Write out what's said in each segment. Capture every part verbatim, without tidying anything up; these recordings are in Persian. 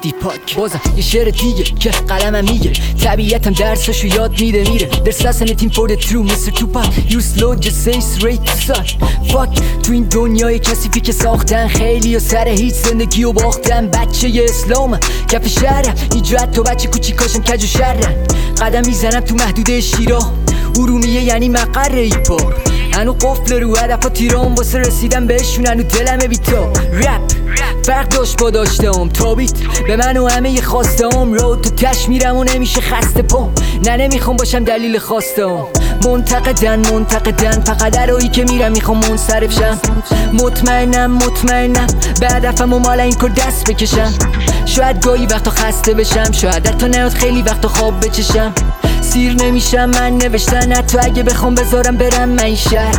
دیپاک. بازم یه شعر دیگه که قلمم میگه طبیعتم درسشو یاد میده میره. There's anything for the true mister Tupac. You slow just say straight to son. Fuck تو این دنیای کثیفی که ساختن خیلی و سر هیچ زندگی و باختن. بچه ی اسلام کف شهرم اینجا حتی بچه کوچیکاشم کج و شرن. قدم میزنم تو محدوده شیرا ارومیه یعنی مقر ایپا. هنو قفل رو هدف و تیرام واسه رسیدن بهشون هنو دلمه بیتا. رپ فرق داشت با داشتم تابیت به من و همه ی خواستم. رو تو تش میرم و نمیشه خسته پام. نه نمیخوام باشم دلیل خواستم. منتقدن منتقدن فقط درایی که میرم میخوام منصرف شم. مطمئنم مطمئنم به هدفم و مال این کار دست بکشم. شاید گاهی وقتا خسته بشم شاید حتی نیاد خیلی وقتا خواب بچشم. سیر نمیشم من نوشتن حتی اگه بخوام بذارم برم من شهر.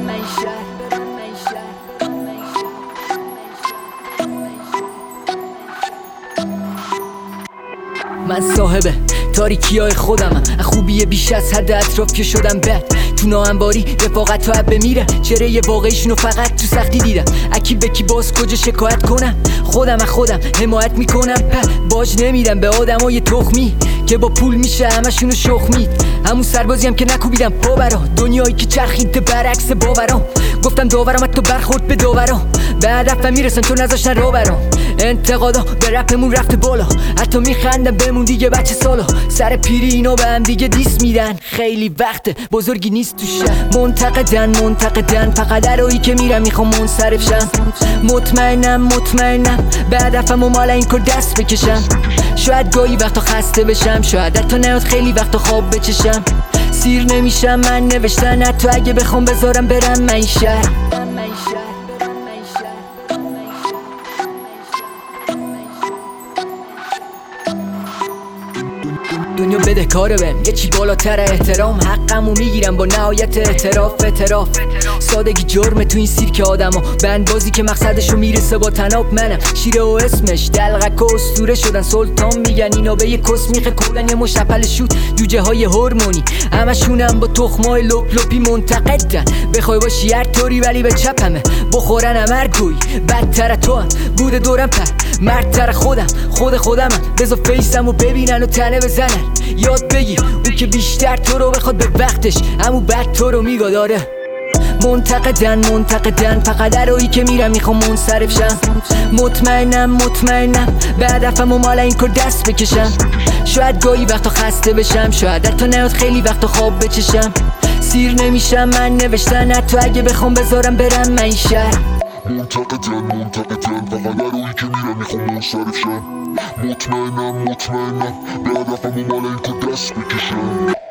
من صاحب تاریکی های خودمم خوبیه بیش از حد اطراف که شدم بد. تو ناهمواری رفاقت و عبه میره چهره واقعیشونو فقط تو سختی دیدم. اکی بکی باز کجا شکایت کنم خودم از خودم حمایت میکنم. باج نمیدم به آدمای تخمی که با پول میشه همشونو شخمید. همون سربازی هم که نکوبیدم پا برا دنیایی که چرخید برعکس باورام. گفتم داورم حتی برخورد به داورام به هدفم میرسن چون نذاشتن را برام. انتقادا به رپمون رفته بالا حتی میخندم بمون دیگه بچه سالا. سر پیری اینا به هم دیگه دیس میدن خیلی وقت بزرگی نیست تو شهر. منتقدن منتقدن فقط درایی که میرم میخوام منصرف شم. مطمئنم مطمئنم به هدفم و مال این کار دست بکشم. شاید گاهی وقتا خسته بشم شاید حتی نیاد خیلی وقتا خواب بچشم. سیر نمیشم من نوشتن حتی اگه بخوام بذارم برم من شهر. دنیا بده کاره بهم یه چی بالاتر احترام. حقمو میگیرم با نهایت اعتراف اعتراف. سادگی جرمه تو این سیرک آدما بندبازی که مقصدشو میرسه با تناب. منم شیره و اسمش دلغک و اسطوره شدن سلطان میگن اینا به یه کس میخه کلن یه مشپل شود. جوجه های هورمونی همشونم با تخمای لپ لپی منتقدن. بخوای باشی هر طوری ولی به چپمه بخورنم هر گوی. بدتر تو هم بوده دورم پر مردتر خودم خود خودمم. بذار فیسم و ببینن و تنه بزنن. یاد بگیر اون که بیشتر تو رو بخواد به وقتش همو بد تو رو میگا داره. منتقدن منتقدن فقط درایی که میرم میخوام منصرف شم. مطمئنم مطمئنم به هدفم و مال این کار دست بکشم. شاید گاهی وقتا خسته بشم شاید حتی نیاد خیلی وقتا خواب بچشم. سیر نمیشم من نوشتن حتی اگه بخوام بذارم برم من شهر. منتقدن منتقدن فقط درایی که میرم میخوام منصرف شم. مطمئنم مطمئنم به هدفم و مال این کار دست بکشم.